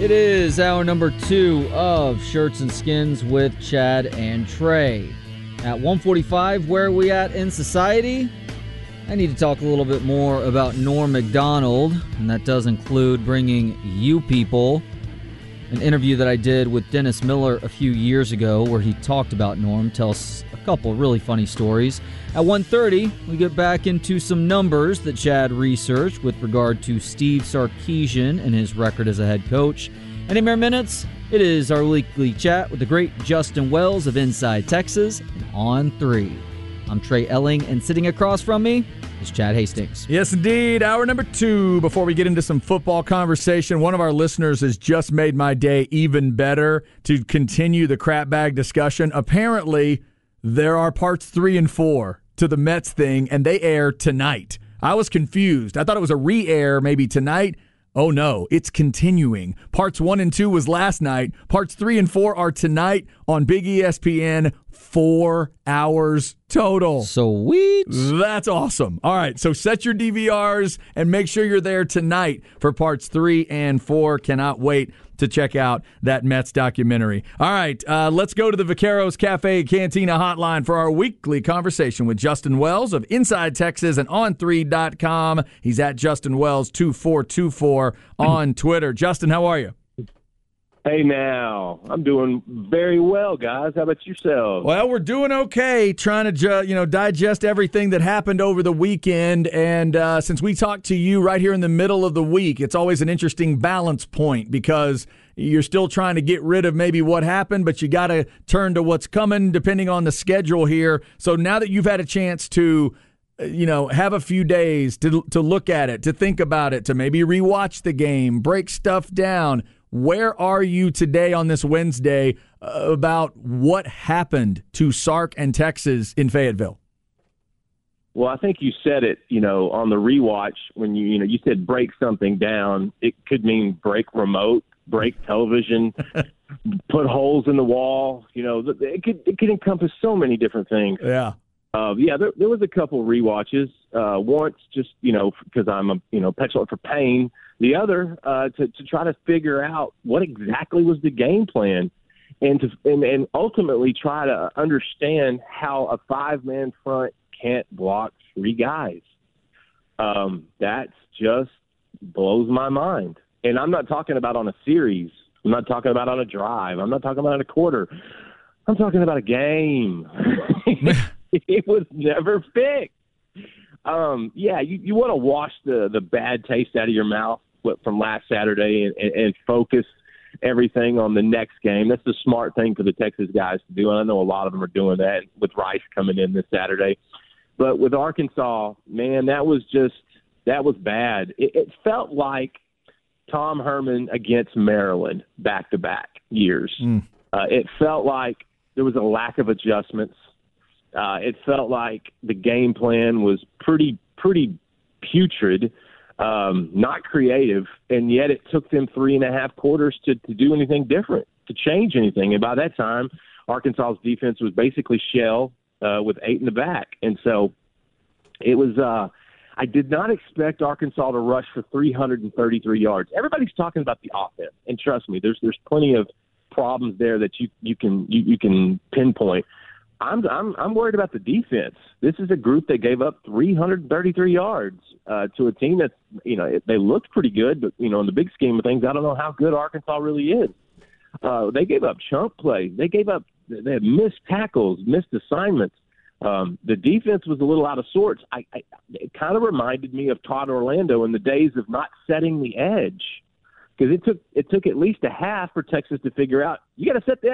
It is hour number 2 of Shirts and Skins with Chad and Trey. At 1:45, where are we at in society? I need to talk a little bit more about Norm Macdonald, and that does include bringing you people an interview that I did with Dennis Miller a few years ago where he talked about Norm, tells a couple really funny stories. At 1:30, we get back into some numbers that Chad researched with regard to Steve Sarkisian and his record as a head coach. And in mere minutes, it is our weekly chat with the great Justin Wells of Inside Texas and On 3. I'm Trey Elling, and sitting across from me is Chad Hastings. Yes, indeed. Hour number 2. Before we get into some football conversation, one of our listeners has just made my day even better to continue the crap bag discussion. Apparently, there are parts 3 and 4 to the Mets thing, and they air tonight. I was confused. I thought it was a re-air maybe tonight. Oh, no, it's continuing. Parts 1 and 2 was last night. Parts 3 and 4 are tonight on Big ESPN. 4 hours total. Sweet. That's awesome. All right, so set your DVRs and make sure you're there tonight for parts 3 and 4. Cannot wait to check out that Mets documentary. All right, let's go to the Vaqueros Cafe Cantina hotline for our weekly conversation with Justin Wells of Inside Texas and On3.com. He's at Justin Wells 2424 on Twitter. Justin, how are you? Hey, now, I'm doing very well, guys. How about yourselves? Well, we're doing okay, trying to digest everything that happened over the weekend. And since we talked to you right here in the middle of the week, it's always an interesting balance point because you're still trying to get rid of maybe what happened, but you got to turn to what's coming depending on the schedule here. So now that you've had a chance to have a few days to look at it, to think about it, to maybe rewatch the game, break stuff down, where are you today on this Wednesday about what happened to Sark and Texas in Fayetteville? Well, I think you said it, on the rewatch when you said break something down. It could mean break remote, break television, put holes in the wall. It could encompass so many different things. Yeah. There was a couple rewatches. Once just, because I'm a petulant for pain. The other, to try to figure out what exactly was the game plan and ultimately try to understand how a 5-man front can't block 3 guys. That just blows my mind. And I'm not talking about on a series. I'm not talking about on a drive. I'm not talking about a quarter. I'm talking about a game. It was never fixed. You want to wash the bad taste out of your mouth from last Saturday and focus everything on the next game. That's the smart thing for the Texas guys to do, and I know a lot of them are doing that with Rice coming in this Saturday. But with Arkansas, man, that was bad. It felt like Tom Herman against Maryland back-to-back years. It felt like there was a lack of adjustments. It felt like the game plan was pretty putrid, not creative, and yet it took them 3.5 quarters to do anything different, to change anything. And by that time, Arkansas's defense was basically shell with 8 in the back. And so it was I did not expect Arkansas to rush for 333 yards. Everybody's talking about the offense, and trust me, there's plenty of problems there that you can pinpoint. I'm worried about the defense. This is a group that gave up 333 yards to a team that, they looked pretty good, but, in the big scheme of things, I don't know how good Arkansas really is. They gave up chunk play. They had missed tackles, missed assignments. The defense was a little out of sorts. It kind of reminded me of Todd Orlando in the days of not setting the edge, because it took at least a half for Texas to figure out, you got to set the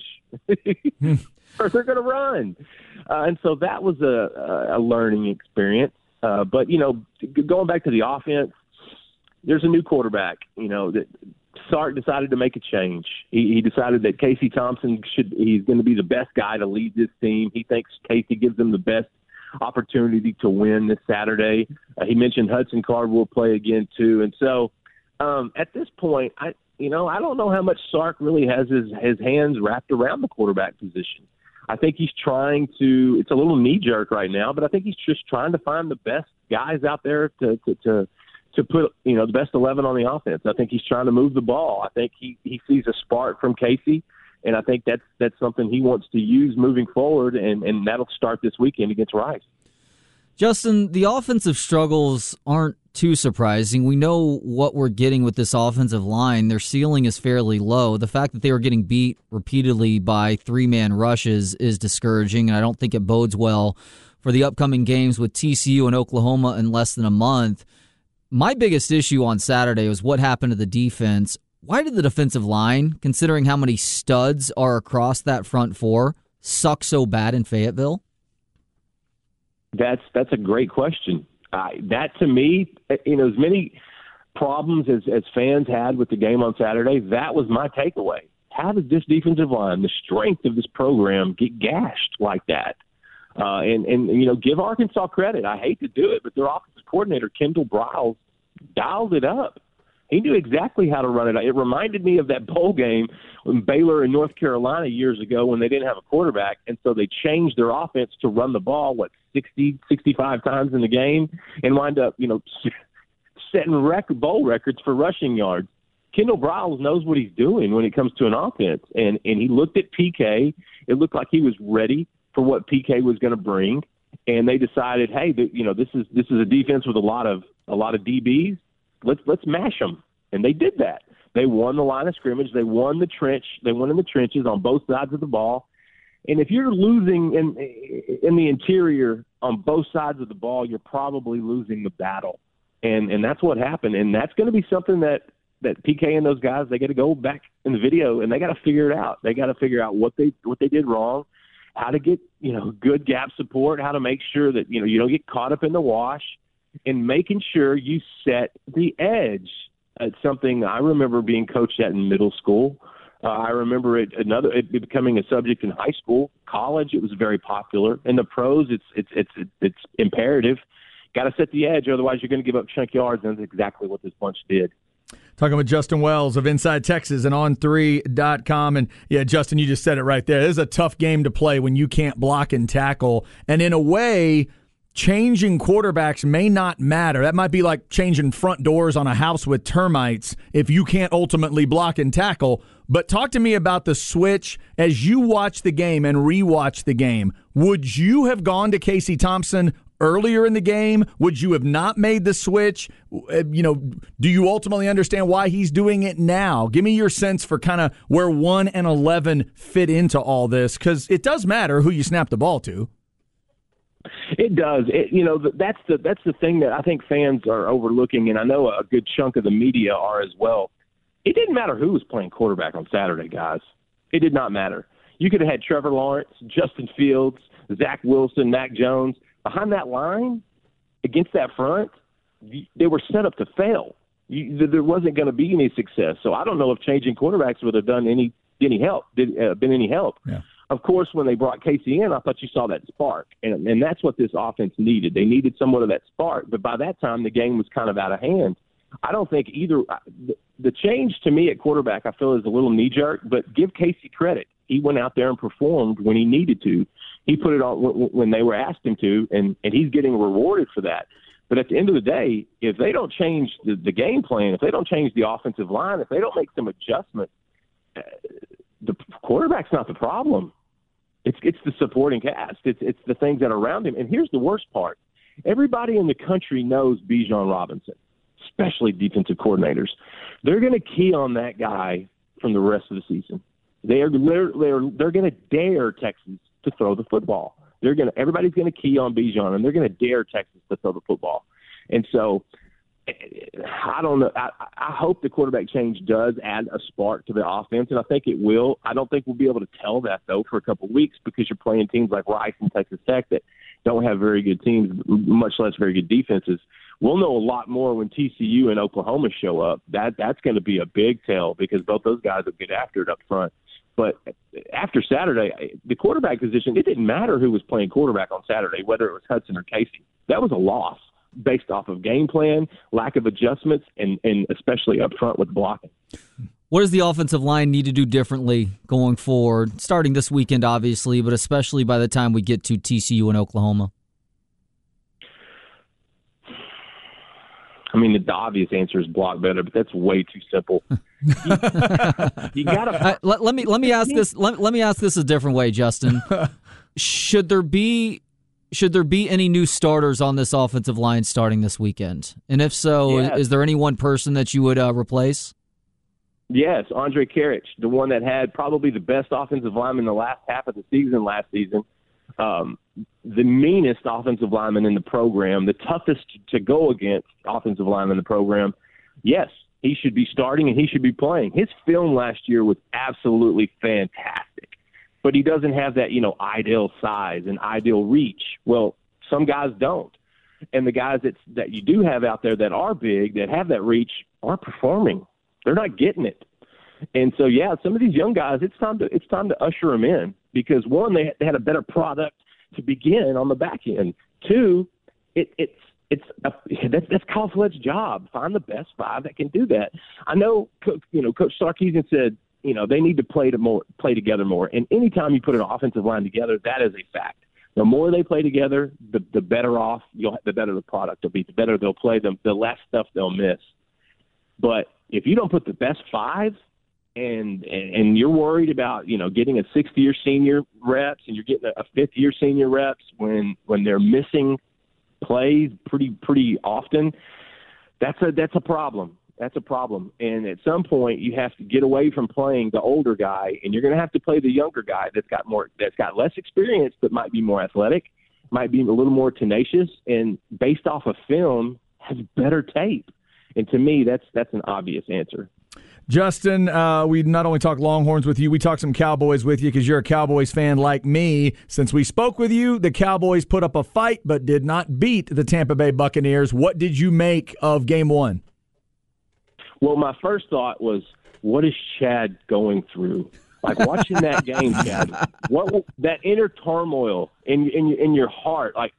edge. Or they're going to run. And so that was a learning experience. But, going back to the offense, there's a new quarterback, that Sark decided to make a change. He decided that Casey Thompson he's going to be the best guy to lead this team. He thinks Casey gives them the best opportunity to win this Saturday. He mentioned Hudson Card will play again too. And so at this point, I don't know how much Sark really has his hands wrapped around the quarterback position. I think he's trying to – it's a little knee-jerk right now, but I think he's just trying to find the best guys out there to to put, the best 11 on the offense. I think he's trying to move the ball. I think he sees a spark from Casey, and I think that's something he wants to use moving forward, and that'll start this weekend against Rice. Justin, the offensive struggles aren't too surprising. We know what we're getting with this offensive line. Their ceiling is fairly low. The fact that they were getting beat repeatedly by three-man rushes is discouraging, and I don't think it bodes well for the upcoming games with TCU and Oklahoma in less than a month. My biggest issue on Saturday was what happened to the defense. Why did the defensive line, considering how many studs are across that front four, suck so bad in Fayetteville? That's a great question. That, to me, as many problems as fans had with the game on Saturday, that was my takeaway. How did this defensive line, the strength of this program, get gashed like that? And give Arkansas credit. I hate to do it, but their offensive coordinator, Kendall Briles, dialed it up. He knew exactly how to run it. It reminded me of that bowl game when Baylor and North Carolina years ago when they didn't have a quarterback, and so they changed their offense to run the ball, 60, 65 times in the game, and wind up, setting bowl records for rushing yards. Kendall Briles knows what he's doing when it comes to an offense, and he looked at PK. It looked like he was ready for what PK was going to bring, and they decided, hey, this is a defense with a lot of DBs. Let's mash them, and they did that. They won the line of scrimmage. They won the trench. They won in the trenches on both sides of the ball. And if you're losing in the interior on both sides of the ball, you're probably losing the battle, and that's what happened. And that's going to be something that PK and those guys, they got to go back in the video and they got to figure it out. They got to figure out what they did wrong, how to get good gap support, how to make sure that you don't get caught up in the wash. And making sure you set the edge. It's something I remember being coached at in middle school. I remember it becoming a subject in high school, college. It was very popular. In the pros, it's imperative. Got to set the edge, otherwise you're going to give up chunk yards, and that's exactly what this bunch did. Talking with Justin Wells of Inside Texas and On3.com. And, yeah, Justin, you just said it right there. This is a tough game to play when you can't block and tackle. And in a way, changing quarterbacks may not matter. That might be like changing front doors on a house with termites if you can't ultimately block and tackle. But talk to me about the switch as you watch the game and rewatch the game. Would you have gone to Casey Thompson earlier in the game? Would you have not made the switch? Do you ultimately understand why he's doing it now? Give me your sense for kind of where 1 and 11 fit into all this, because it does matter who you snap the ball to. It does. That's the thing that I think fans are overlooking, and I know a good chunk of the media are as well. It didn't matter who was playing quarterback on Saturday, guys. It did not matter. You could have had Trevor Lawrence, Justin Fields, Zach Wilson, Mac Jones. Behind that line, against that front, they were set up to fail. There wasn't going to be any success. So I don't know if changing quarterbacks would have done any help. Been any help? Yeah. Of course, when they brought Casey in, I thought you saw that spark, and that's what this offense needed. They needed somewhat of that spark, but by that time, the game was kind of out of hand. I don't think either – the change to me at quarterback I feel is a little knee-jerk, but give Casey credit. He went out there and performed when he needed to. He put it on when they were asked him to, and he's getting rewarded for that. But at the end of the day, if they don't change the game plan, if they don't change the offensive line, if they don't make some adjustments, the quarterback's not the problem. It's the supporting cast. It's the things that are around him. And here's the worst part. Everybody in the country knows Bijan Robinson, especially defensive coordinators. They're going to key on that guy from the rest of the season. They're going to dare Texas to throw the football. Everybody's going to key on Bijan, and they're going to dare Texas to throw the football. And so I don't know. I hope the quarterback change does add a spark to the offense, and I think it will. I don't think we'll be able to tell that, though, for a couple of weeks because you're playing teams like Rice and Texas Tech that don't have very good teams, much less very good defenses. We'll know a lot more when TCU and Oklahoma show up. That's going to be a big tell because both those guys will get after it up front. But after Saturday, the quarterback position, it didn't matter who was playing quarterback on Saturday, whether it was Hudson or Casey. That was a loss based off of game plan, lack of adjustments, and especially up front with blocking. What does the offensive line need to do differently going forward, starting this weekend, obviously, but especially by the time we get to TCU and Oklahoma? I mean, the obvious answer is block better, but that's way too simple. You gotta. Let me ask this. Let me ask this a different way, Justin. Should there be any new starters on this offensive line starting this weekend? And if so, Yes. Is there any one person that you would replace? Yes, Andre Karich, the one that had probably the best offensive lineman in the last half of the season last season. The meanest offensive lineman in the program, the toughest to go against offensive lineman in the program. Yes, he should be starting and he should be playing. His film last year was absolutely fantastic, but he doesn't have that, ideal size and ideal reach. Well, some guys don't. And the guys that you do have out there that are big, that have that reach, aren't performing. They're not getting it. And so, yeah, some of these young guys, it's time to usher them in because, one, they had a better product to begin on the back end. Two, that's Kyle Flood's job. Find the best 5 that can do that. I know, Coach Sarkisian said, they need to play together more. And anytime you put an offensive line together, that is a fact. The more they play together, the better off the better the product will be. The better they'll play, the less stuff they'll miss. But if you don't put the best 5 and you're worried about, getting a 6th-year senior reps and you're getting a 5th-year senior reps when they're missing plays pretty often, that's a problem. That's a problem. And at some point you have to get away from playing the older guy and you're going to have to play the younger guy that's got less experience but might be more athletic, might be a little more tenacious, and based off of film has better tape. And to me, that's an obvious answer. Justin, we not only talk Longhorns with you, we talk some Cowboys with you because you're a Cowboys fan like me. Since we spoke with you, the Cowboys put up a fight but did not beat the Tampa Bay Buccaneers. What did you make of Game 1? Well, my first thought was, what is Chad going through? Like watching that game, Chad, that inner turmoil in your heart, like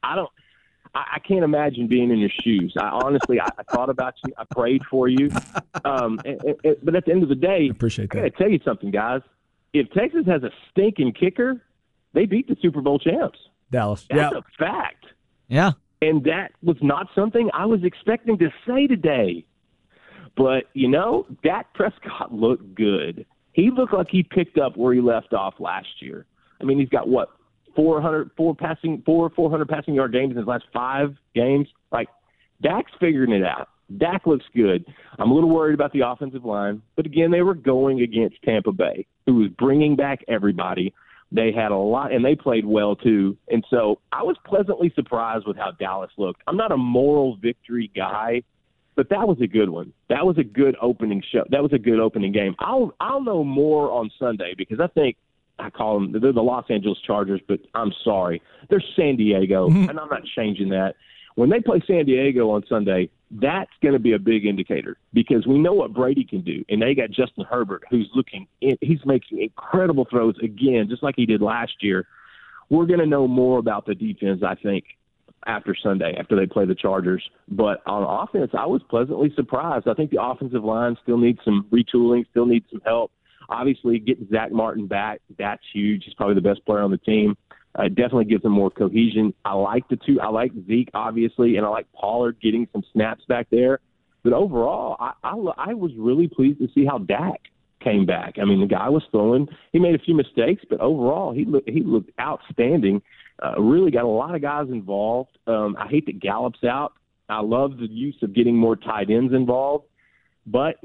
I can't imagine being in your shoes. I thought about you. I prayed for you. But at the end of the day, appreciate that. I got to tell you something, guys. If Texas has a stinking kicker, they beat the Super Bowl champs. Dallas. That's a fact. Yeah. And that was not something I was expecting to say today. But, Dak Prescott looked good. He looked like he picked up where he left off last year. I mean, he's got 400 passing yard games in his last 5 games. Like, Dak's figuring it out. Dak looks good. I'm a little worried about the offensive line. But, again, they were going against Tampa Bay, who was bringing back everybody. They had a lot, and they played well, too. And so I was pleasantly surprised with how Dallas looked. I'm not a moral victory guy, but that was a good one. That was a good opening show. That was a good opening game. I'll know more on Sunday because I think I call them, they're the Los Angeles Chargers, but I'm sorry. They're San Diego, and I'm not changing that. When they play San Diego on Sunday, that's going to be a big indicator because we know what Brady can do. And they got Justin Herbert, he's making incredible throws again, just like he did last year. We're going to know more about the defense, I think, after Sunday, after they play the Chargers. But on offense, I was pleasantly surprised. I think the offensive line still needs some retooling, still needs some help. Obviously, getting Zach Martin back, that's huge. He's probably the best player on the team. It definitely gives them more cohesion. I like the two. I like Zeke, obviously, and I like Pollard getting some snaps back there. But overall, I was really pleased to see how Dak came back. I mean, the guy was throwing. He made a few mistakes, but overall, he looked outstanding. Really got a lot of guys involved. I hate that Gallup's out. I love the use of getting more tight ends involved. But,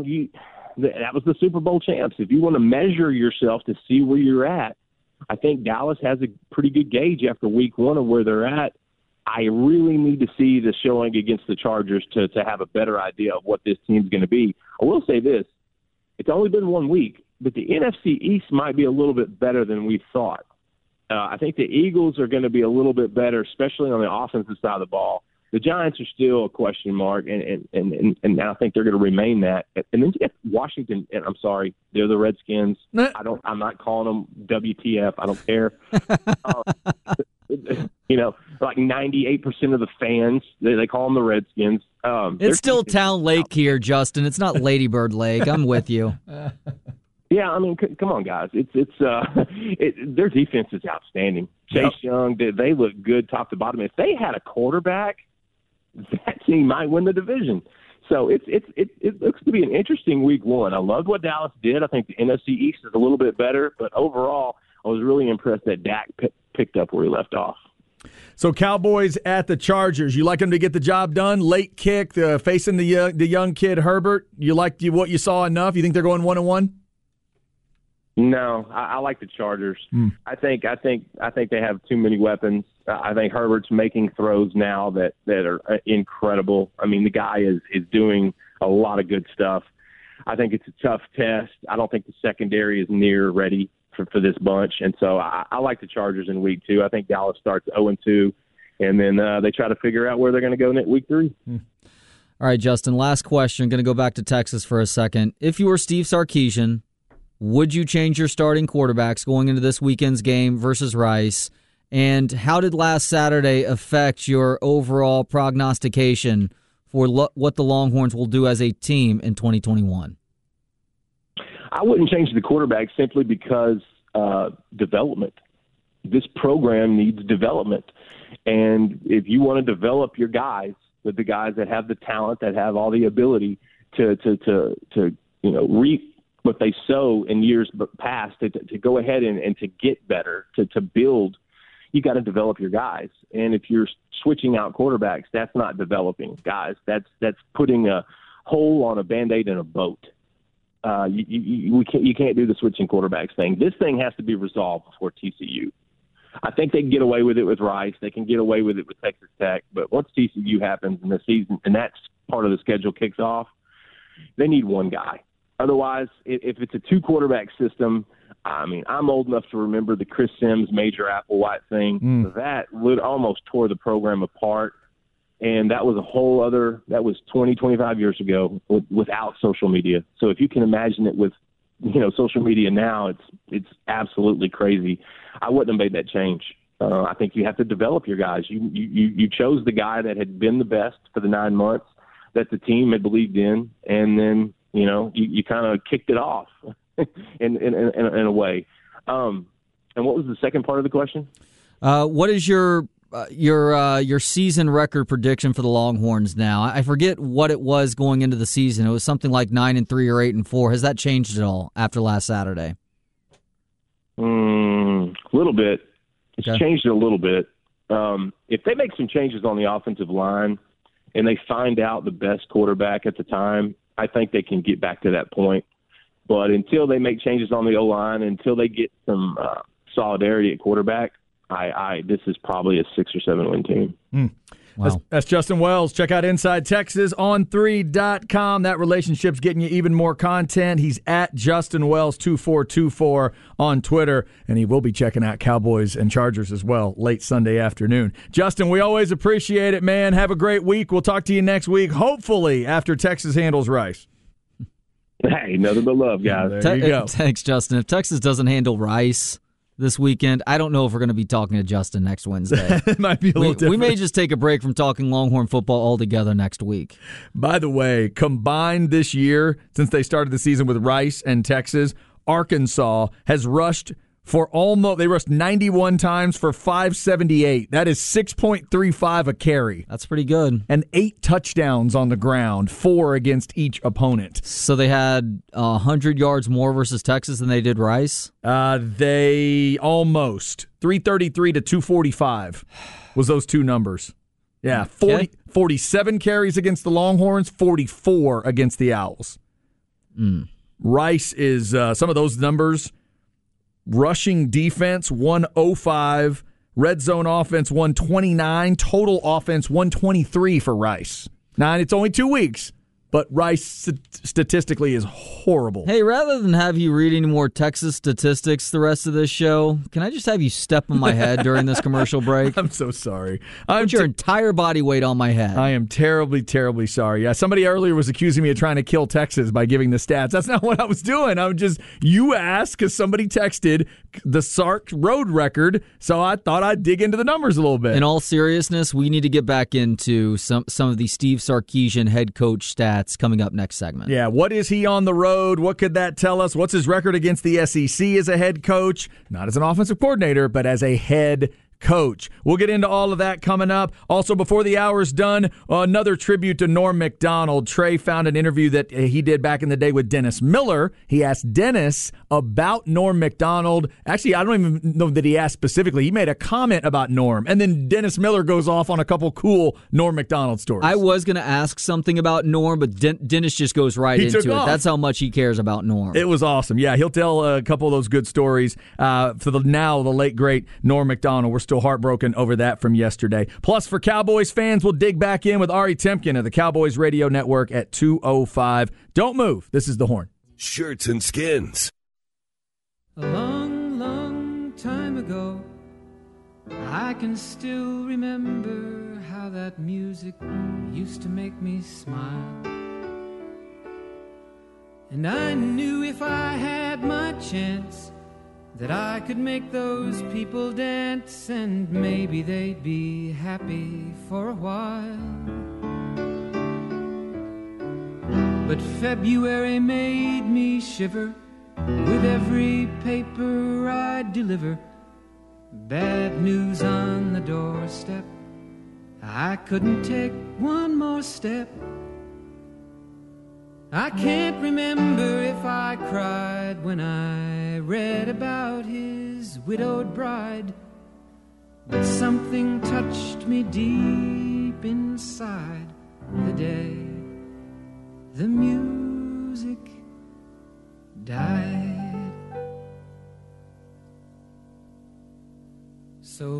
that was the Super Bowl champs. If you want to measure yourself to see where you're at, I think Dallas has a pretty good gauge after week 1 of where they're at. I really need to see the showing against the Chargers to have a better idea of what this team's going to be. I will say this. It's only been 1 week, but the NFC East might be a little bit better than we thought. I think the Eagles are going to be a little bit better, especially on the offensive side of the ball. The Giants are still a question mark, and I think they're going to remain that. And then you got Washington, and I'm sorry, they're the Redskins. I'm not calling them WTF. I don't care. Like 98% of the fans, they call them the Redskins. It's still Town Lake here, Justin. It's not Lady Bird Lake. I'm with you. Yeah, I mean, come on, guys. Their defense is outstanding. Chase Young, they look good top to bottom. If they had a quarterback that team might win the division. So it looks to be an interesting week one. I loved what Dallas did. I think the NFC East is a little bit better, but overall, I was really impressed that Dak picked up where he left off. So Cowboys at the Chargers. You like them to get the job done? Late kick, facing the young kid Herbert. You liked what you saw enough? You think they're going 1-1? No, I like the Chargers. I think they have too many weapons. I think Herbert's making throws now that are incredible. I mean, the guy is doing a lot of good stuff. I think it's a tough test. I don't think the secondary is near ready for this bunch, and so I like the Chargers in week 2. I think Dallas starts 0-2, and then they try to figure out where they're going to go in week 3. All right, Justin, last question. Going to go back to Texas for a second. If you were Steve Sarkisian, would you change your starting quarterbacks going into this weekend's game versus Rice? And how did last Saturday affect your overall prognostication for what the Longhorns will do as a team in 2021? I wouldn't change the quarterback simply because development. This program needs development. And if you want to develop your guys, with the guys that have the talent, that have all the ability to reap what they sow in years past, to go ahead and to get better, to build, you got to develop your guys. And if you're switching out quarterbacks, that's not developing guys. That's putting a hole on a Band-Aid in a boat. You can't do the switching quarterbacks thing. This thing has to be resolved before TCU. I think they can get away with it with Rice. They can get away with it with Texas Tech. But once TCU happens in the season, and that's part of the schedule kicks off, they need one guy. Otherwise, if it's a 2-quarterback system, I mean, I'm old enough to remember the Chris Sims, Major Applewhite thing. That almost tore the program apart. And that was that was 20, 25 years ago without social media. So if you can imagine it with, social media now, it's absolutely crazy. I wouldn't have made that change. I think you have to develop your guys. You chose the guy that had been the best for the 9 months that the team had believed in, and then, you kind of kicked it off in a way. And what was the second part of the question? What is your season record prediction for the Longhorns now? I forget what it was going into the season. It was something like 9-3 or 8-4. Has that changed at all after last Saturday? A little bit. It's Okay. changed a little bit. If they make some changes on the offensive line and they find out the best quarterback at the time, I think they can get back to that point. But until they make changes on the O-line, until they get some solidarity at quarterback, this is probably a 6 or 7 win team. Wow. That's Justin Wells. Check out Inside Texas on 3.com. That relationship's getting you even more content. He's at Justin Wells 2424 on Twitter, and he will be checking out Cowboys and Chargers as well late Sunday afternoon. Justin, we always appreciate it, man. Have a great week. We'll talk to you next week, hopefully after Texas handles Rice. Hey, nothing but love, guys. There you go. Thanks, Justin. If Texas doesn't handle Rice this weekend, I don't know if we're going to be talking to Justin next Wednesday. It might be a little different. We may just take a break from talking Longhorn football altogether next week. By the way, combined this year, since they started the season with Rice and Texas, Arkansas has rushed they rushed 91 times for 578. That is 6.35 a carry. That's pretty good. And 8 touchdowns on the ground, 4 against each opponent. So they had 100 yards more versus Texas than they did Rice? They almost. 333 to 245 was those two numbers. Yeah, 47 carries against the Longhorns, 44 against the Owls. Rice is some of those numbers. Rushing defense, 105. Red zone offense, 129. Total offense, 123 for Rice. Now, it's only 2 weeks, but Rice statistically is horrible. Hey, rather than have you read any more Texas statistics the rest of this show, can I just have you step on my head during this commercial break? I'm so sorry. Put your entire body weight on my head. I am terribly, terribly sorry. Yeah, somebody earlier was accusing me of trying to kill Texas by giving the stats. That's not what I was doing. You asked because somebody texted the Sark road record, so I thought I'd dig into the numbers a little bit. In all seriousness, we need to get back into some of the Steve Sarkisian head coach stats coming up next segment. Yeah, what is he on the road? What could that tell us? What's his record against the SEC as a head coach? Not as an offensive coordinator, but as a head coach. We'll get into all of that coming up. Also, before the hour's done, another tribute to Norm Macdonald. Trey found an interview that he did back in the day with Dennis Miller. He asked Dennis about Norm Macdonald. Actually, I don't even know that he asked specifically. He made a comment about Norm, and then Dennis Miller goes off on a couple cool Norm Macdonald stories. I was going to ask something about Norm, but Dennis just goes right into it. Off. That's how much he cares about Norm. It was awesome. Yeah, he'll tell a couple of those good stories for the late, great Norm Macdonald. We're still heartbroken over that from yesterday. Plus, for Cowboys fans, we'll dig back in with Ari Temkin of the Cowboys Radio Network at 2:05. Don't move. This is The Horn. Shirts and Skins. A long, long time ago, I can still remember how that music used to make me smile. And I knew if I had my chance that I could make those people dance, and maybe they'd be happy for a while. But February made me shiver with every paper I deliver. Bad news on the doorstep, I couldn't take one more step. I can't remember if I cried when I read about his widowed bride, but something touched me deep inside the day the music died. So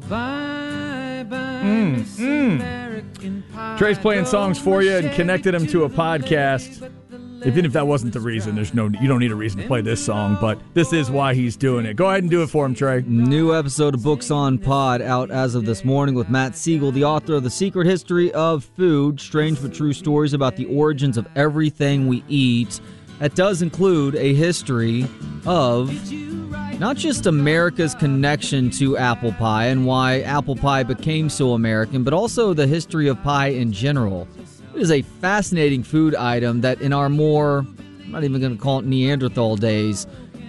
bye-bye, Miss American Pie. Trey's playing songs for you and connected him to a podcast. Even if that wasn't the reason, you don't need a reason to play this song, but this is why he's doing it. Go ahead and do it for him, Trey. New episode of Books on Pod out as of this morning with Matt Siegel, the author of The Secret History of Food, Strange but True Stories about the origins of everything we eat. That does include a history of not just America's connection to apple pie and why apple pie became so American, but also the history of pie in general. It is a fascinating food item that in our I'm not even going to call it Neanderthal days,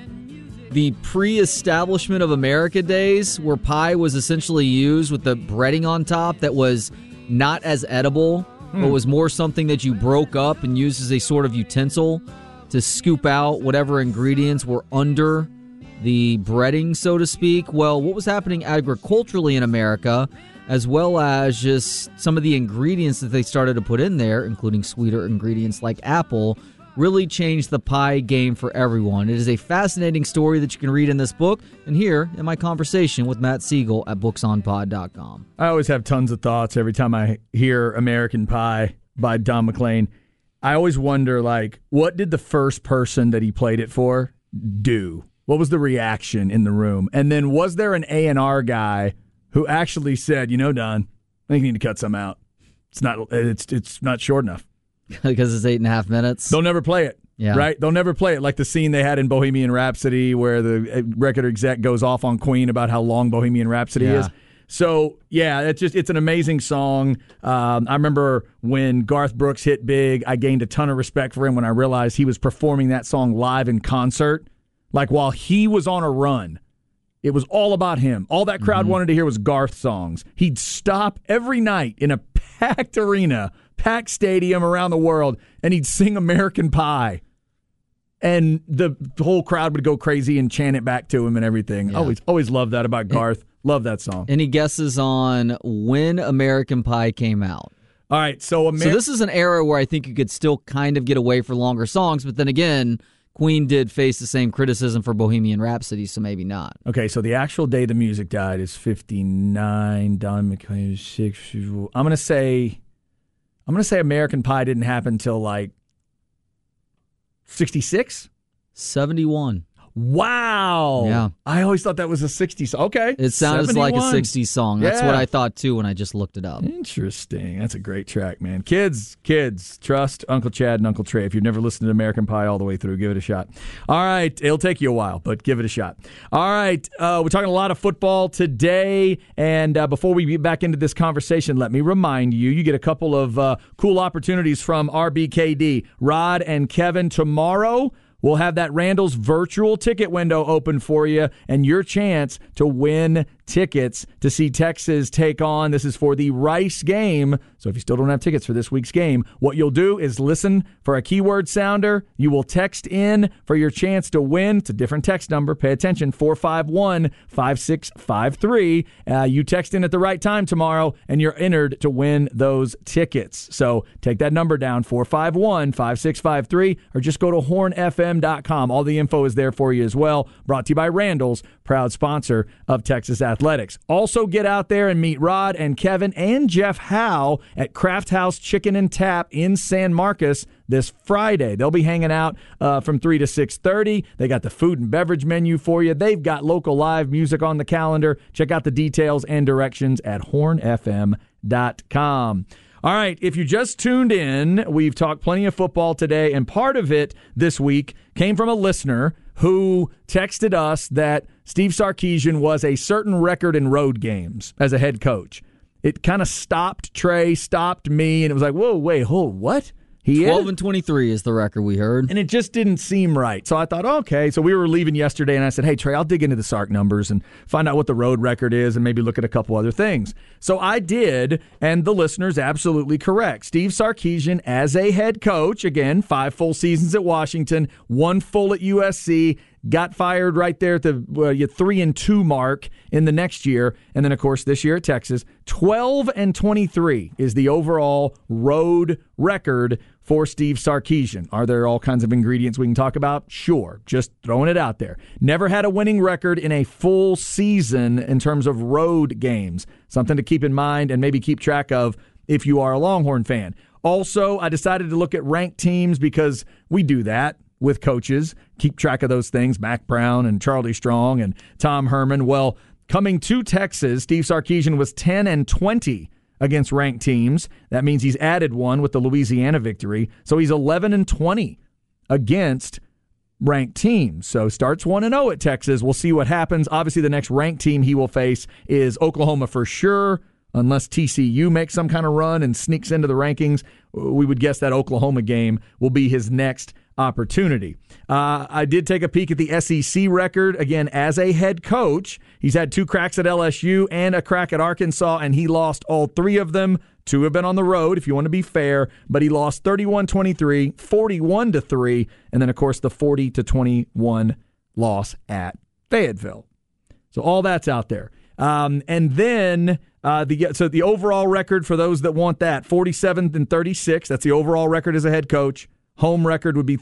the pre-establishment of America days, where pie was essentially used with the breading on top that was not as edible, but was more something that you broke up and used as a sort of utensil to scoop out whatever ingredients were under the breading, so to speak. Well, what was happening agriculturally in America, as well as just some of the ingredients that they started to put in there, including sweeter ingredients like apple, really changed the pie game for everyone. It is a fascinating story that you can read in this book and hear in my conversation with Matt Siegel at booksonpod.com. I always have tons of thoughts every time I hear American Pie by Don McLean. I always wonder, what did the first person that he played it for do? What was the reaction in the room? And then was there an A&R guy who actually said, Don, I think you need to cut some out. It's not short enough. Because it's 8.5 minutes. They'll never play it. Yeah. Right? They'll never play it. Like the scene they had in Bohemian Rhapsody where the record exec goes off on Queen about how long Bohemian Rhapsody is. So, yeah, it's an amazing song. I remember when Garth Brooks hit big, I gained a ton of respect for him when I realized he was performing that song live in concert. Like while he was on a run. It was all about him. All that crowd wanted to hear was Garth songs. He'd stop every night in a packed arena, packed stadium around the world, and he'd sing American Pie. And the whole crowd would go crazy and chant it back to him and everything. Yeah. Always loved that about Garth. Love that song. Any guesses on when American Pie came out? All right, so this is an era where I think you could still kind of get away for longer songs, but then again, Queen did face the same criticism for Bohemian Rhapsody, so maybe not. Okay, so the actual day the music died is 59. Don McLean is 6. I'm gonna say American Pie didn't happen till 66? 71. Wow. Yeah. I always thought that was a 60s song. Okay. It sounds 71. like a 60s song. That's what I thought, too, when I just looked it up. Interesting. That's a great track, man. Kids, trust Uncle Chad and Uncle Trey. If you've never listened to American Pie all the way through, give it a shot. All right. It'll take you a while, but give it a shot. All right. We're talking a lot of football today, and before we get back into this conversation, let me remind you get a couple of cool opportunities from RBKD. Rod and Kevin tomorrow. We'll have that Randall's virtual ticket window open for you and your chance to win tickets to see Texas take on. This is for the Rice game. So if you still don't have tickets for this week's game, what you'll do is listen for a keyword sounder. You will text in for your chance to win. It's a different text number. Pay attention, 451-5653. You text in at the right time tomorrow, and you're entered to win those tickets. So take that number down, 451-5653, or just go to hornfm.com. All the info is there for you as well. Brought to you by Randall's, proud sponsor of Texas Athletics. Also get out there and meet Rod and Kevin and Jeff Howe at Craft House Chicken and Tap in San Marcos this Friday. They'll be hanging out from 3 to 6:30. They got the food and beverage menu for you. They've got local live music on the calendar. Check out the details and directions at hornfm.com. All right, if you just tuned in, we've talked plenty of football today, and part of it this week came from a listener who texted us that Steve Sarkisian was a certain record in road games as a head coach. It kind of stopped Trey, stopped me, and it was like, whoa, wait, hold, what? 12-23 is the record we heard. And it just didn't seem right. So I thought, okay. So we were leaving yesterday, and I said, hey, Trey, I'll dig into the Sark numbers and find out what the road record is and maybe look at a couple other things. So I did, and the listener's absolutely correct. Steve Sarkisian, as a head coach, again, 5 full seasons at Washington, 1 full at USC, got fired right there at the 3-2 mark in the next year. And then, of course, this year at Texas, 12-23 is the overall road record for Steve Sarkisian. Are there all kinds of ingredients we can talk about? Sure. Just throwing it out there. Never had a winning record in a full season in terms of road games. Something to keep in mind and maybe keep track of if you are a Longhorn fan. Also, I decided to look at ranked teams because we do that with coaches, keep track of those things, Mac Brown and Charlie Strong and Tom Herman. Well, coming to Texas, Steve Sarkisian was 10-20 against ranked teams. That means he's added one with the Louisiana victory. So he's 11-20 against ranked teams. So starts 1-0 at Texas. We'll see what happens. Obviously, the next ranked team he will face is Oklahoma for sure. Unless TCU makes some kind of run and sneaks into the rankings, we would guess that Oklahoma game will be his next opportunity. I did take a peek at the SEC record. Again, as a head coach, he's had 2 cracks at LSU and a crack at Arkansas, and he lost all 3 of them. 2 have been on the road, if you want to be fair, but he lost 31-23, 41-3, and then, of course, the 40-21 loss at Fayetteville. So all that's out there. And then the overall record for those that want that, 47-36. That's the overall record as a head coach. Home record would be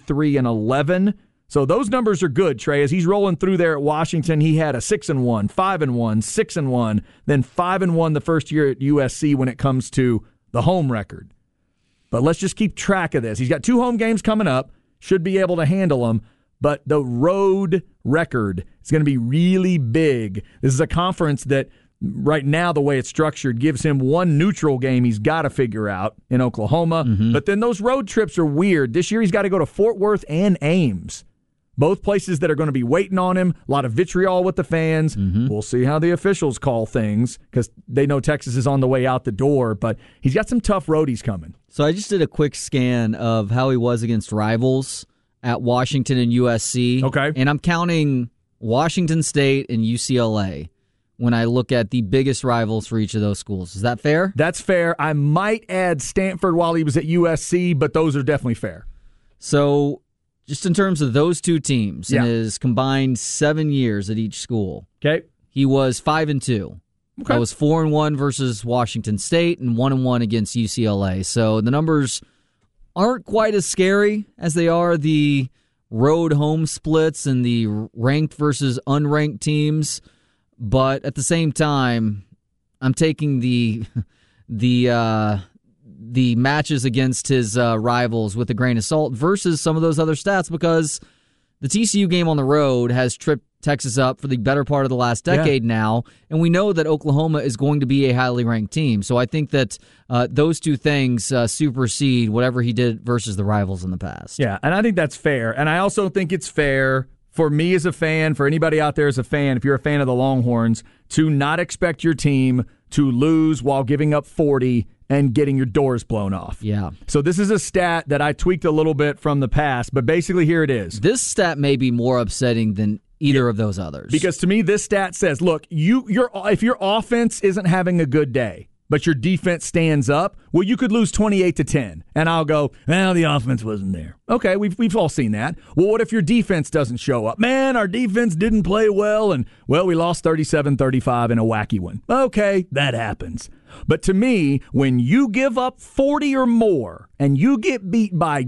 33-11. So those numbers are good, Trey. As he's rolling through there at Washington, he had a 6-1, 5-1, 6-1, then 5-1 the first year at USC when it comes to the home record. But let's just keep track of this. He's got 2 home games coming up, should be able to handle them. But the road record is going to be really big. This is a conference that right now, the way it's structured, gives him 1 neutral game he's got to figure out in Oklahoma. Mm-hmm. But then those road trips are weird. This year he's got to go to Fort Worth and Ames. Both places that are going to be waiting on him. A lot of vitriol with the fans. Mm-hmm. We'll see how the officials call things because they know Texas is on the way out the door. But he's got some tough roadies coming. So I just did a quick scan of how he was against rivals at Washington and USC. Okay. And I'm counting Washington State and UCLA when I look at the biggest rivals for each of those schools. Is that fair? That's fair. I might add Stanford while he was at USC, but those are definitely fair. So just in terms of those 2 teams in his combined 7 years at each school, okay, he was 5-2. Okay. That was 4-1 versus Washington State and 1-1 against UCLA. So the numbers aren't quite as scary as they are the road home splits and the ranked versus unranked teams. But at the same time, I'm taking the matches against his rivals with a grain of salt versus some of those other stats because the TCU game on the road has tripped Texas up for the better part of the last decade now, and we know that Oklahoma is going to be a highly ranked team. So I think that those 2 things supersede whatever he did versus the rivals in the past. Yeah, and I think that's fair. And I also think it's fair for me as a fan, for anybody out there as a fan, if you're a fan of the Longhorns, to not expect your team to lose while giving up 40 and getting your doors blown off. Yeah. So this is a stat that I tweaked a little bit from the past, but basically here it is. This stat may be more upsetting than either of those others. Because to me, this stat says, look, if your offense isn't having a good day, but your defense stands up, well, you could lose 28-10. And I'll go, well, the offense wasn't there. Okay, we've all seen that. Well, what if your defense doesn't show up? Man, our defense didn't play well, and, well, we lost 37-35 in a wacky one. Okay, that happens. But to me, when you give up 40 or more and you get beat by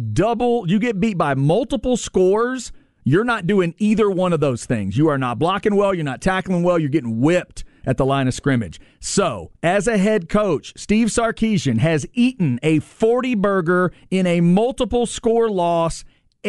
multiple scores, you're not doing either one of those things. You are not blocking well, you're not tackling well, you're getting whipped at the line of scrimmage. So, as a head coach, Steve Sarkisian has eaten a 40 burger in a multiple score loss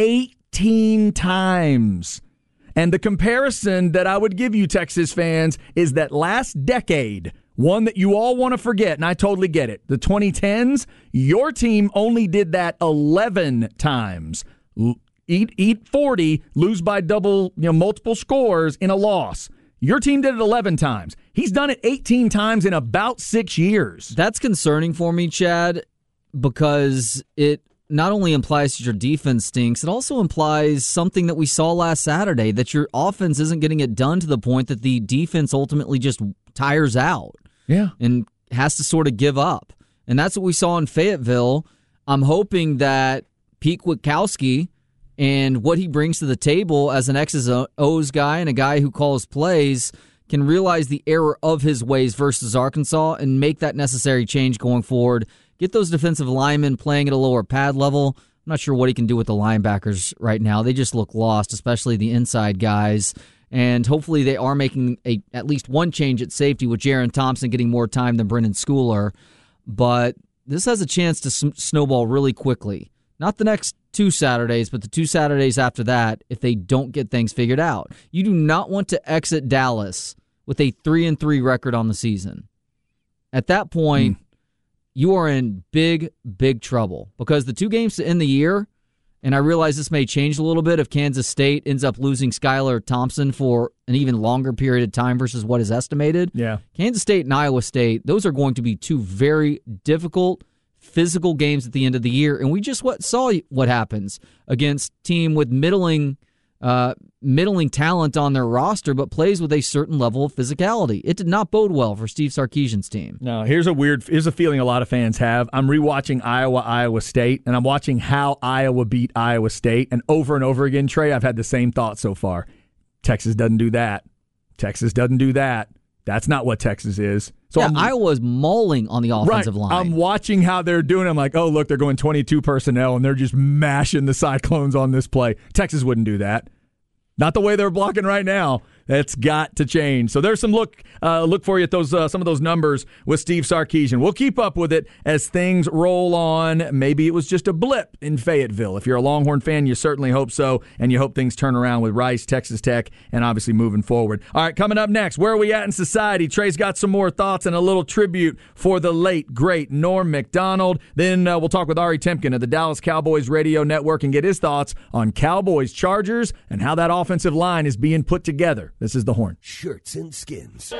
18 times. And the comparison that I would give you, Texas fans, is that last decade, one that you all want to forget, and I totally get it, the 2010s, your team only did that 11 times. Eat 40, lose by multiple scores in a loss. Your team did it 11 times. He's done it 18 times in about 6 years. That's concerning for me, Chad, because it not only implies that your defense stinks, it also implies something that we saw last Saturday, that your offense isn't getting it done to the point that the defense ultimately just tires out. Yeah. And has to sort of give up. And that's what we saw in Fayetteville. I'm hoping that Pete Kwiatkowski and what he brings to the table as an X's O's guy and a guy who calls plays can realize the error of his ways versus Arkansas and make that necessary change going forward. Get those defensive linemen playing at a lower pad level. I'm not sure what he can do with the linebackers right now. They just look lost, especially the inside guys. And hopefully they are making at least one change at safety with Jaron Thompson getting more time than Brennan Schooler. But this has a chance to snowball really quickly. Not the next 2 Saturdays, but the 2 Saturdays after that if they don't get things figured out. You do not want to exit Dallas with a 3-3 record on the season. At that point, you are in big, big trouble because the 2 games to end the year, and I realize this may change a little bit if Kansas State ends up losing Skylar Thompson for an even longer period of time versus what is estimated. Yeah. Kansas State and Iowa State, those are going to be 2 very difficult physical games at the end of the year, and we just saw what happens against team with middling talent on their roster, but plays with a certain level of physicality. It did not bode well for Steve Sarkisian's team. No, here's a feeling a lot of fans have. I'm rewatching Iowa State, and I'm watching how Iowa beat Iowa State, and over again, Trey, I've had the same thought so far. Texas doesn't do that. Texas doesn't do that. That's not what Texas is. So Iowa's mauling on the offensive line. I'm watching how they're doing. I'm like, oh, look, they're going 22 personnel, and they're just mashing the Cyclones on this play. Texas wouldn't do that. Not the way they're blocking right now. That's got to change. So there's some look for you at those some of those numbers with Steve Sarkisian. We'll keep up with it as things roll on. Maybe it was just a blip in Fayetteville. If you're a Longhorn fan, you certainly hope so, and you hope things turn around with Rice, Texas Tech, and obviously moving forward. All right, coming up next, where are we at in society? Trey's got some more thoughts and a little tribute for the late, great Norm Macdonald. Then we'll talk with Ari Temkin of the Dallas Cowboys Radio Network and get his thoughts on Cowboys Chargers and how that offensive line is being put together. This is The Horn. Shirts and Skins.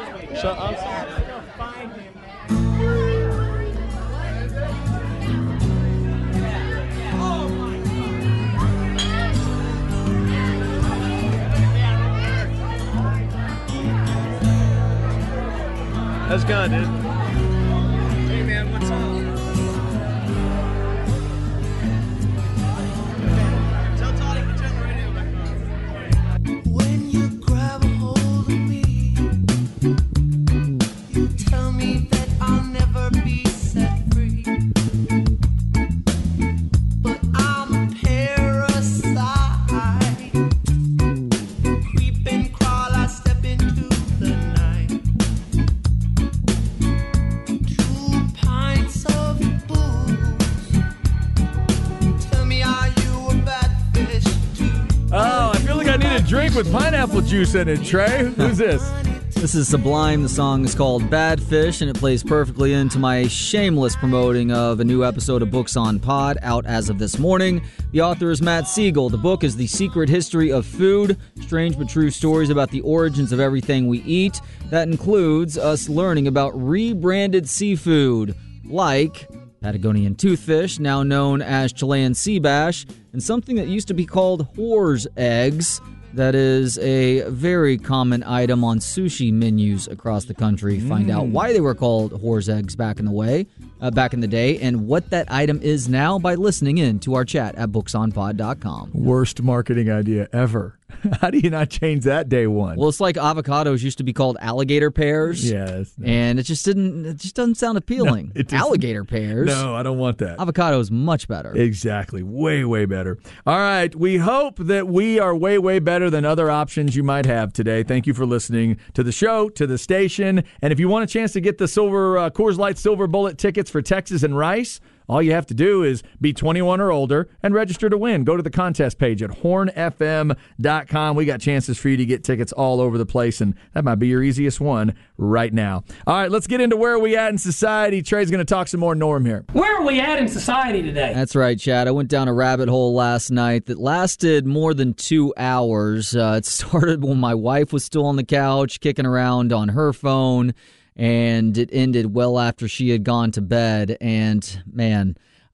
How's it going, dude? Hey, man, what's up? Tell Toddy to turn the radio back on. When you grab a hold of me, you tell me that I'll never be set free. But I'm a parasite. Creep and crawl, I step into the night. 2 pints of booze. Tell me, are you a bad fish too? Oh, I feel like I need a drink with pineapple juice in it, Trey. Who's this? This is Sublime. The song is called Bad Fish, and it plays perfectly into my shameless promoting of a new episode of Books on Pod, out as of this morning. The author is Matt Siegel. The book is The Secret History of Food, strange but true stories about the origins of everything we eat. That includes us learning about rebranded seafood, like Patagonian toothfish, now known as Chilean sea bass, and something that used to be called whore's eggs That is a very common item on sushi menus across the country. Find out why they were called whore's eggs back in the day, and what that item is now by listening in to our chat at booksonpod.com. Worst marketing idea ever. How do you not change that day one? Well, it's like avocados used to be called alligator pears. Yes. And it just doesn't sound appealing. No, alligator pears. No, I don't want that. Avocado is much better. Exactly. Way, way better. All right. We hope that we are way, way better than other options you might have today. Thank you for listening to the show, to the station. And if you want a chance to get the Coors Light Silver Bullet tickets for Texas and Rice, all you have to do is be 21 or older and register to win. Go to the contest page at hornfm.com. We got chances for you to get tickets all over the place, and that might be your easiest one right now. All right, let's get into where are we at in society. Trey's going to talk some more Norm here. Where are we at in society today? That's right, Chad. I went down a rabbit hole last night that lasted more than 2 hours. It started when my wife was still on the couch, kicking around on her phone, and it ended well after she had gone to bed. And, man,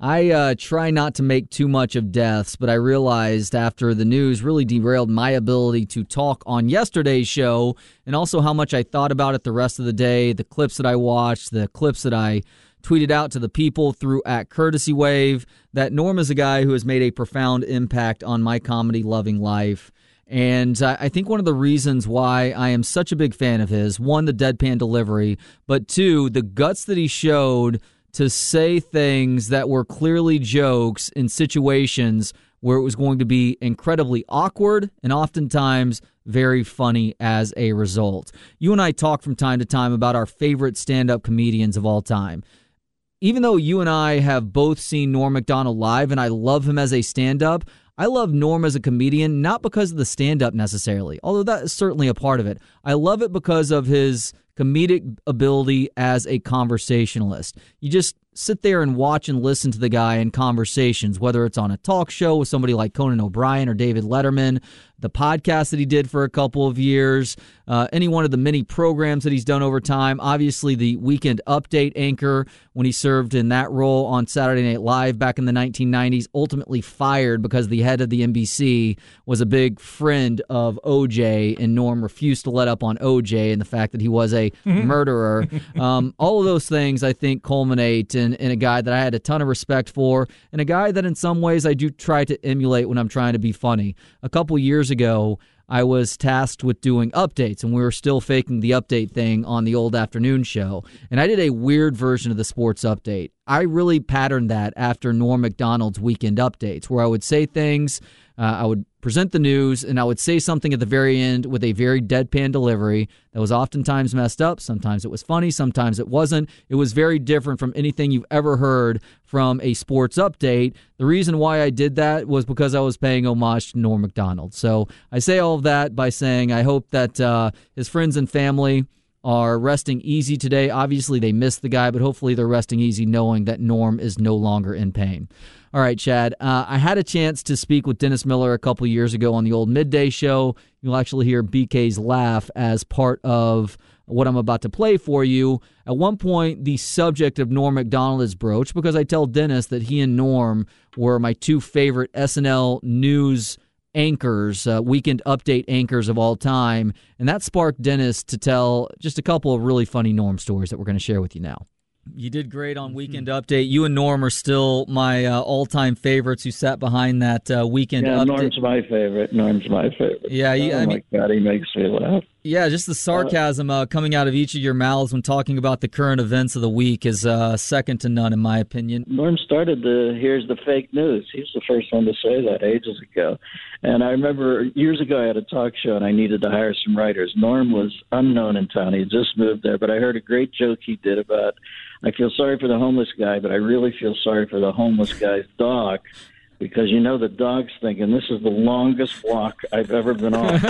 I try not to make too much of deaths, but I realized after the news really derailed my ability to talk on yesterday's show, and also how much I thought about it the rest of the day, the clips that I watched, the clips that I tweeted out to the people through @CourtesyWave, that Norm is a guy who has made a profound impact on my comedy-loving life. And I think one of the reasons why I am such a big fan of his, one, the deadpan delivery, but two, the guts that he showed to say things that were clearly jokes in situations where it was going to be incredibly awkward and oftentimes very funny as a result. You and I talk from time to time about our favorite stand-up comedians of all time. Even though you and I have both seen Norm Macdonald live and I love him as a stand-up, I love Norm as a comedian, not because of the stand-up necessarily, although that is certainly a part of it. I love it because of his comedic ability as a conversationalist. You just sit there and watch and listen to the guy in conversations, whether it's on a talk show with somebody like Conan O'Brien or David Letterman, the podcast that he did for a couple of years, any one of the many programs that he's done over time. Obviously, the Weekend Update anchor when he served in that role on Saturday Night Live back in the 1990s, ultimately fired because the head of the NBC was a big friend of OJ, and Norm refused to let up on OJ and the fact that he was a murderer. All of those things, I think, culminate in a guy that I had a ton of respect for, and a guy that in some ways I do try to emulate when I'm trying to be funny. A couple years ago, I was tasked with doing updates, and we were still faking the update thing on the old afternoon show. And I did a weird version of the sports update. I really patterned that after Norm Macdonald's Weekend Updates, where I would say things, I would present the news, and I would say something at the very end with a very deadpan delivery that was oftentimes messed up. Sometimes it was funny, sometimes it wasn't. It was very different from anything you've ever heard from a sports update. The reason why I did that was because I was paying homage to Norm Macdonald. So I say all of that by saying I hope that his friends and family are resting easy today. Obviously, they missed the guy, but hopefully they're resting easy knowing that Norm is no longer in pain. All right, Chad, I had a chance to speak with Dennis Miller a couple years ago on the old midday show. You'll actually hear BK's laugh as part of what I'm about to play for you. At one point, the subject of Norm Macdonald is broached because I tell Dennis that he and Norm were my two favorite SNL news anchors, Weekend Update anchors of all time, and that sparked Dennis to tell just a couple of really funny Norm stories that we're going to share with you now. You did great on Weekend Update. You and Norm are still my all-time favorites who sat behind that Weekend Update. Norm's my favorite. Yeah, my God, he makes me laugh. Yeah, just the sarcasm coming out of each of your mouths when talking about the current events of the week is second to none, in my opinion. Norm started here's the fake news. He was the first one to say that ages ago. And I remember years ago I had a talk show and I needed to hire some writers. Norm was unknown in town. He had just moved there, but I heard a great joke he did about, I feel sorry for the homeless guy, but I really feel sorry for the homeless guy's dog. Because, the dog's thinking, this is the longest walk I've ever been on.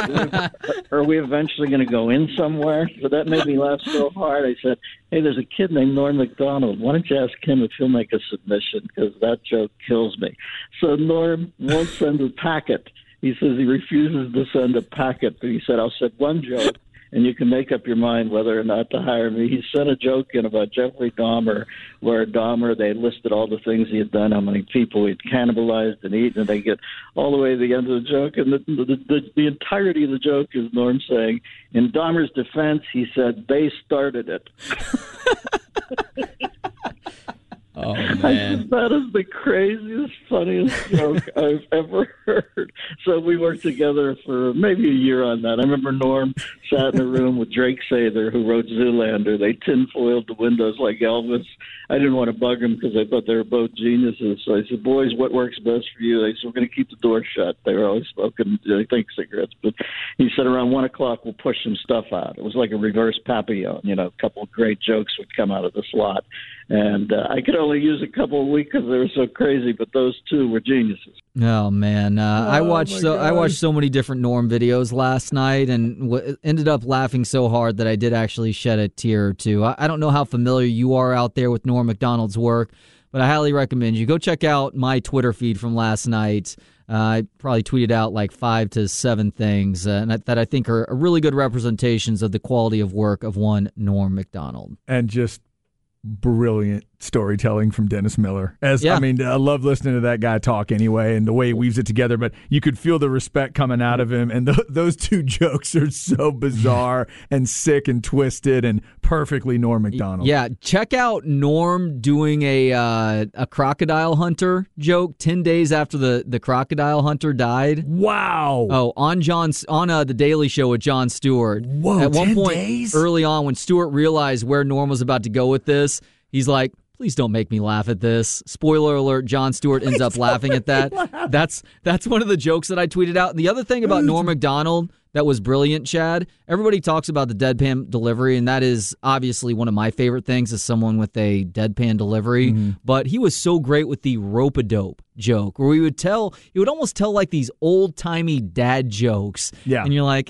Are we eventually going to go in somewhere? So that made me laugh so hard. I said, hey, there's a kid named Norm Macdonald. Why don't you ask him if he'll make a submission? Because that joke kills me. So Norm won't send a packet. He says he refuses to send a packet. But he said, I'll send one joke. and you can make up your mind whether or not to hire me. He sent a joke in about Jeffrey Dahmer, where Dahmer, they listed all the things he had done, how many people he'd cannibalized and eaten, and they get all the way to the end of the joke, and the entirety of the joke is Norm saying, in Dahmer's defense, he said, they started it. Oh, man. That is the craziest, funniest joke I've ever heard. So we worked together for maybe a year on that. I remember Norm sat in a room with Drake Sather, who wrote Zoolander. They tinfoiled the windows like Elvis. I didn't want to bug them because I thought they were both geniuses. So I said, boys, what works best for you? They said, we're going to keep the door shut. They were always smoking, I think, cigarettes. But he said around 1 o'clock, we'll push some stuff out. It was like a reverse Papillon. You know, a couple of great jokes would come out of the slot. And I could only use a couple of weeks because they were so crazy, but those two were geniuses. Oh man, I watched so many different Norm videos last night, and ended up laughing so hard that I did actually shed a tear or two. I don't know how familiar you are out there with Norm Macdonald's work, but I highly recommend you go check out my Twitter feed from last night. I probably tweeted out like 5 to 7 things that I think are really good representations of the quality of work of one Norm Macdonald. And just brilliant storytelling from Dennis Miller. I mean, I love listening to that guy talk anyway, and the way he weaves it together, but you could feel the respect coming out of him, and those two jokes are so bizarre and sick and twisted and perfectly Norm Macdonald. Yeah, check out Norm doing a crocodile hunter joke 10 days after the crocodile hunter died. Wow. Oh, on the Daily Show with Jon Stewart. Whoa, at one 10 point days? Early on, when Stewart realized where Norm was about to go with this, he's like, please don't make me laugh at this. Spoiler alert, Jon Stewart ends up laughing at that. That's one of the jokes that I tweeted out. And the other thing about Norm Macdonald that was brilliant, Chad, everybody talks about the deadpan delivery, and that is obviously one of my favorite things as someone with a deadpan delivery. Mm-hmm. But he was so great with the rope-a-dope joke, where he would almost tell like these old-timey dad jokes. Yeah. And you're like,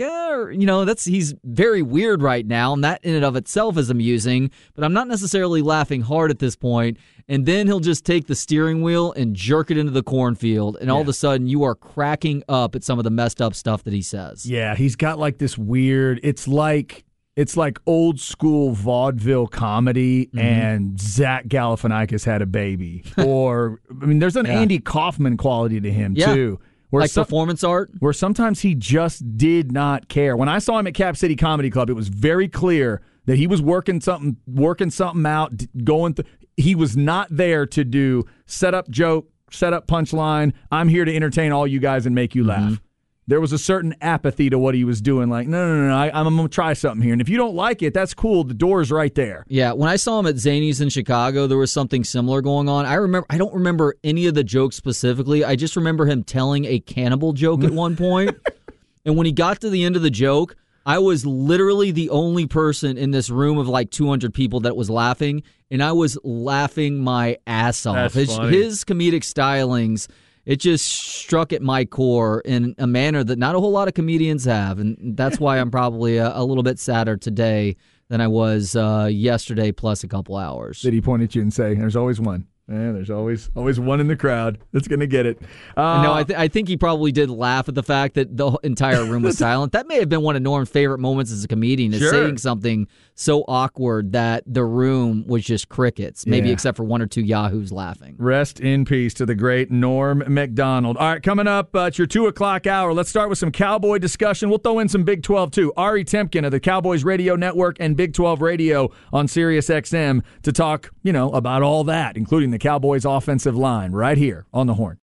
he's very weird right now, and that in and of itself is amusing, but I'm not necessarily laughing hard at this point. And then he'll just take the steering wheel and jerk it into the cornfield, and all of a sudden you are cracking up at some of the messed up stuff that he says. Yeah, he's got like this weird, it's like old school vaudeville comedy, and Zach Galifianakis had a baby. Or, I mean, there's an Andy Kaufman quality to him, too. Like performance art? Where sometimes he just did not care. When I saw him at Cap City Comedy Club, it was very clear that he was working something out, he was not there to do set up joke, set up punchline. I'm here to entertain all you guys and make you laugh. Mm-hmm. There was a certain apathy to what he was doing. Like, no, I'm going to try something here. And if you don't like it, that's cool. The door's right there. Yeah, when I saw him at Zany's in Chicago, there was something similar going on. I don't remember any of the jokes specifically. I just remember him telling a cannibal joke at one point. And when he got to the end of the joke, I was literally the only person in this room of like 200 people that was laughing, and I was laughing my ass off. His comedic stylings, it just struck at my core in a manner that not a whole lot of comedians have, and that's why I'm probably a little bit sadder today than I was yesterday plus a couple hours. Did he point at you and say, there's always one? Yeah, there's always one in the crowd that's going to get it. No, I think he probably did laugh at the fact that the entire room was silent. That may have been one of Norm's favorite moments as a comedian, is saying something so awkward that the room was just crickets, maybe except for one or two yahoos laughing. Rest in peace to the great Norm Macdonald. All right, coming up, it's your 2 o'clock hour. Let's start with some Cowboy discussion. We'll throw in some Big 12, too. Ari Temkin of the Cowboys Radio Network and Big 12 Radio on Sirius XM to talk, about all that, including the Cowboys offensive line right here on the Horn.